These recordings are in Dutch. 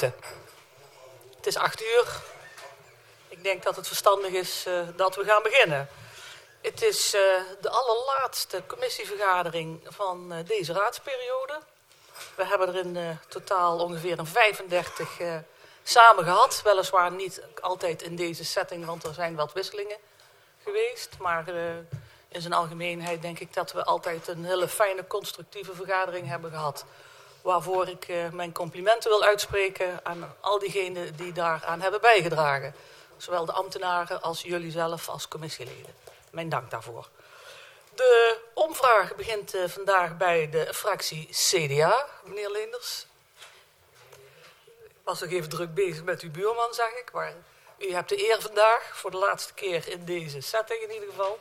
minuten. Het is 8:00. Ik denk dat het verstandig is dat we gaan beginnen. Het is de allerlaatste commissievergadering van deze raadsperiode. We hebben er in totaal ongeveer een 35 samen gehad. Weliswaar niet altijd in deze setting, want er zijn wat wisselingen geweest. Maar in zijn algemeenheid denk ik dat we altijd een hele fijne, constructieve vergadering hebben gehad. Waarvoor ik mijn complimenten wil uitspreken aan al diegenen die daaraan hebben bijgedragen. Zowel de ambtenaren als jullie zelf als commissieleden. Mijn dank daarvoor. De omvraag begint vandaag bij de fractie CDA. Meneer Leenders. Ik was nog even druk bezig met uw buurman, zag ik. Maar u hebt de eer vandaag, voor de laatste keer in deze setting in ieder geval.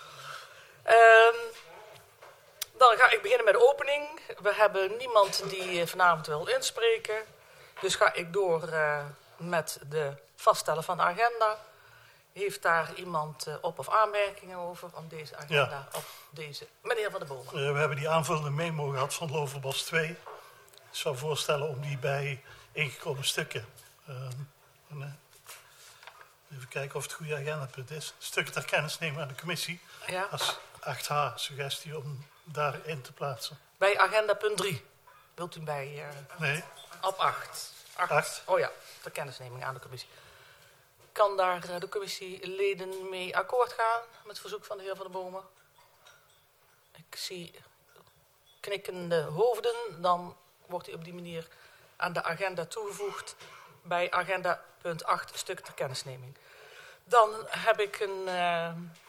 Dan ga ik beginnen met de opening. We hebben niemand die vanavond wil inspreken. Dus ga ik door met de vaststellen van de agenda. Heeft daar iemand op- of aanmerkingen over om deze agenda? Ja. Of deze? Meneer Van der Bomen. We hebben die aanvullende memo gehad van Loverbos 2. Ik zou voorstellen om die bij ingekomen stukken. Even kijken of het goede agendapunt is. Stukken ter kennis nemen aan de commissie. Ja. Als 8H suggestie om daarin te plaatsen. Bij agenda punt 3. Wilt u bij... Nee. Op 8. 8. Oh ja, ter kennisneming aan de commissie. Kan daar de commissieleden mee akkoord gaan met het verzoek van de heer Van der Bomen? Ik zie knikkende hoofden. Dan wordt hij op die manier aan de agenda toegevoegd bij agenda punt 8, stuk ter kennisneming. Dan heb ik een